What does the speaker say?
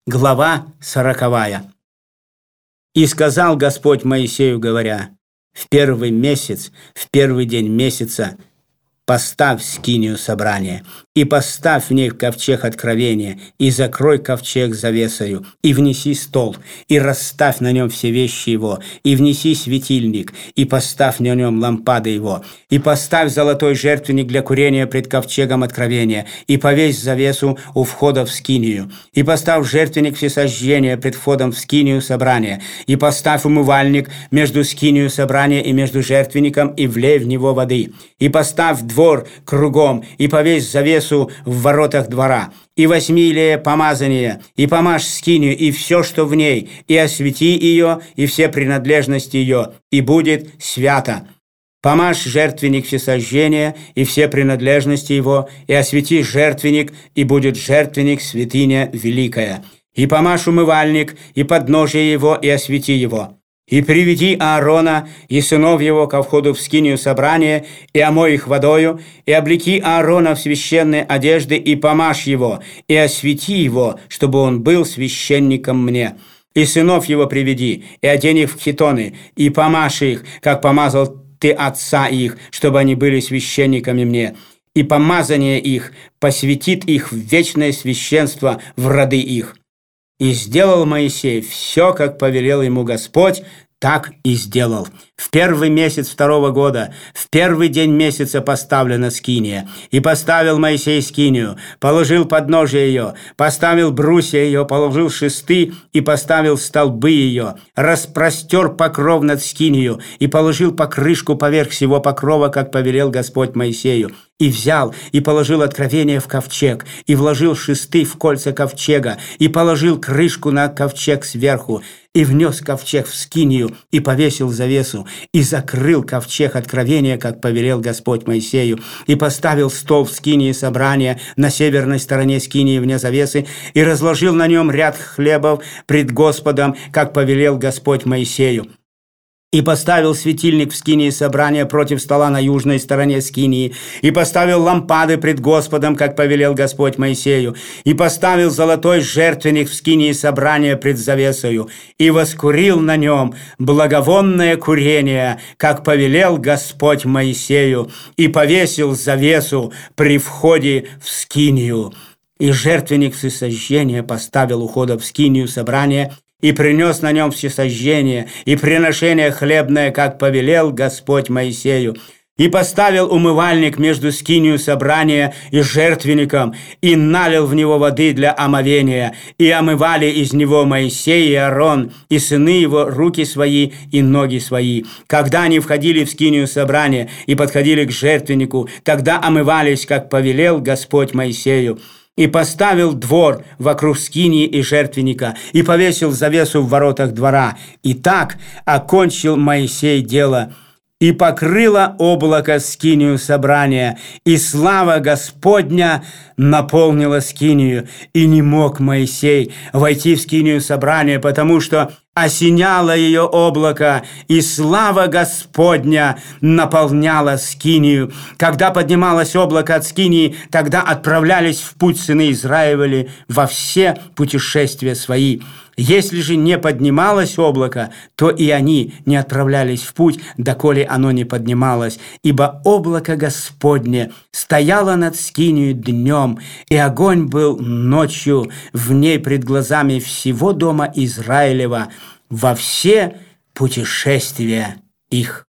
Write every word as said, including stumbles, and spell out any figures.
Глава сороковая. «И сказал Господь Моисею, говоря: в первый месяц, в первый день месяца поставь скинию собрания, и поставь в ней ковчег откровения, и закрой ковчег завесою, и внеси стол, и расставь на нем все вещи его, и внеси светильник, и поставь на нем лампады его, и поставь золотой жертвенник для курения пред ковчегом откровения, и повесь завесу у входа в скинию, и поставь жертвенник всесожжения пред входом в скинию собрания, и поставь умывальник между скинию собрания и между жертвенником, и влей в него воды, и поставь двор кругом, и повесь завесу в воротах двора, и возьми илея помазания, и помажь скинию, и все, что в ней, и освети ее, и все принадлежности ее, и будет свято. Помажь жертвенник всесожжения, и все принадлежности его, и освети жертвенник, и будет жертвенник святыня великая. И помажь умывальник, и подножие его, и освети его. И приведи Аарона и сынов его ко входу в скинию собрания, и омой их водою, и облеки Аарона в священные одежды, и помажь его, и освети его, чтобы он был священником мне. И сынов его приведи, и одень их в хитоны, и помажь их, как помазал ты отца их, чтобы они были священниками мне. И помазание их посвятит их в вечное священство в роды их». И сделал Моисей все, как повелел ему Господь, так и сделал. В первый месяц второго года, в первый день месяца поставлена скиния. И поставил Моисей скинию, положил подножие ее, поставил брусья ее, положил шесты и поставил столбы ее, распростер покров над скинию и положил покрышку поверх всего покрова, как повелел Господь Моисею. И взял, и положил откровение в ковчег, и вложил шесты в кольца ковчега, и положил крышку на ковчег сверху, и внес ковчег в скинию, и повесил завесу, и закрыл ковчег откровения, как повелел Господь Моисею, и поставил стол в скинии собрания на северной стороне скинии вне завесы, и разложил на нем ряд хлебов пред Господом, как повелел Господь Моисею. И поставил светильник в скинии собрания против стола на южной стороне скинии, и поставил лампады пред Господом, как повелел Господь Моисею, и поставил золотой жертвенник в скинии собрания пред завесою, и воскурил на нем благовонное курение, как повелел Господь Моисею, и повесил завесу при входе в скинию. И жертвенник всесожжения поставил у входа в скинию собрания, и принес на нем всесожжение и приношение хлебное, как повелел Господь Моисею. И поставил умывальник между скинию собрания и жертвенником, и налил в него воды для омовения, и омывали из него Моисей и Аарон, и сыны его руки свои и ноги свои. Когда они входили в скинию собрания и подходили к жертвеннику, тогда омывались, как повелел Господь Моисею. И поставил двор вокруг скинии и жертвенника, и повесил завесу в воротах двора. И так окончил Моисей дело. И покрыло облако скинию собрания, и слава Господня наполнила скинию. И не мог Моисей войти в скинию собрания, потому что осеняло ее облако, и слава Господня наполняла скинию. Когда поднималось облако от скинии, тогда отправлялись в путь сыны Израиля во все путешествия свои. Если же не поднималось облако, то и они не отправлялись в путь, доколе оно не поднималось, ибо облако Господне стояло над скинию днем, и огонь был ночью в ней пред глазами всего дома Израилева во все путешествия их.